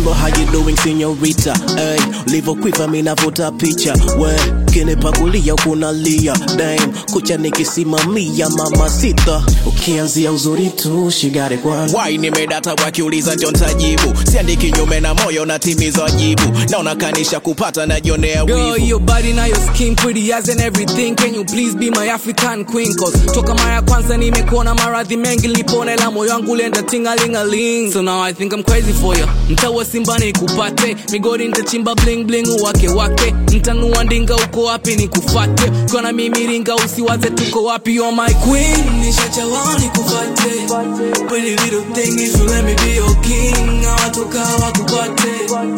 Hello, how you doing, señorita? Hey, livo quiva mina vuta picha. We, kine pagulia ukunalia. Damn, kucha nikisimamia mamacita. Ukianzia uzuri tu, she got it one. Why nimedata wakiuliza ndio nitajibu. Siandiki kinyume na moyo natimiza wajibu. Naona kanisha kupata na jionea wivu. Girl, your body na your skin pretty as and everything. Can you please be my African queen? Cause toka mara ya kwanza nimekuona maradhi mengi lipona ila moyo wangu lenda tingalingaling. So now I think I'm crazy for you. Mtawa simba nikupate, migodi nitachimba bling bling uwake wake. Mtanua ndinga uko wapi nikufate. Kona mimi ringa usiwaze tuko wapi. You're my queen, nishachawa nikufate. Pretty little thing if you let me be your king. Awatoka wakupate.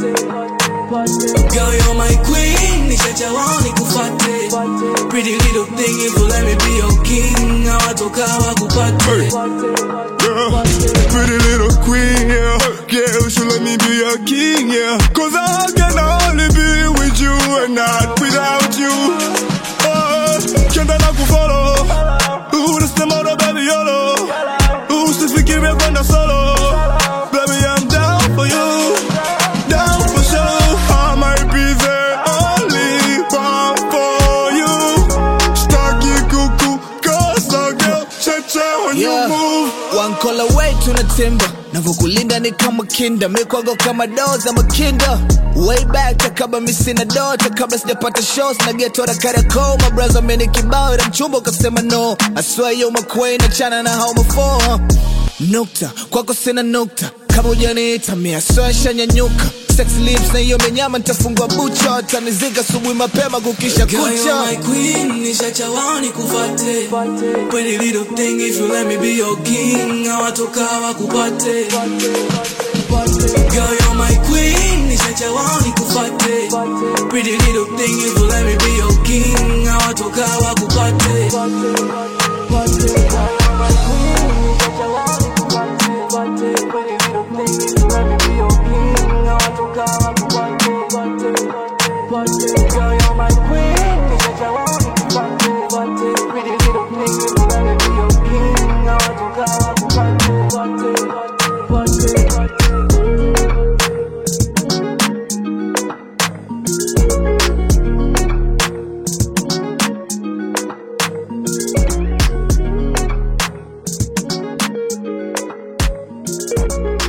Girl, you're my queen, nishachawa nikufate. Pretty little thing if you let me be your king. Awatoka wakupate. Pretty little queen, yeah. Yeah, you should let me be your king, yeah. Cause I can only be with you and not without you. Can't I follow? Ooh, this the mother, baby, YOLO. Ooh, since we give it when I'm solo. Baby, I'm down for you. Down for sure. I might be the only one for you. Starky cuckoo, cause I girl, cha-cha when you move. One call away tunatimba. Navokulinda ni kama kinda. Mikwago kama doza makinda. Way back takaba misina do. Takabla sijapata shows na geto na karako. My brother meni kibao ila mchumba kasema no. I swear you're my queen achana na home for nukta, kwako sina nukta. Kama ujaniita mia swear shanyanyuka. Sex lips na hiyo menyama nitafungwa bucha. Tanizika subuhi mapema kukisha kucha. Girl, you're my queen, nishachawa nikufate. Pretty little thing if you let me be your king. Awatoka wakupate. Girl, you're my queen, nishachawa nikufate. Pretty little thing if you let me be your king. Awatoka wakupate. Girl, you're my queen, nishachawa nikufate. Pretty little thing if you let me be your king. Awatoka wakupate.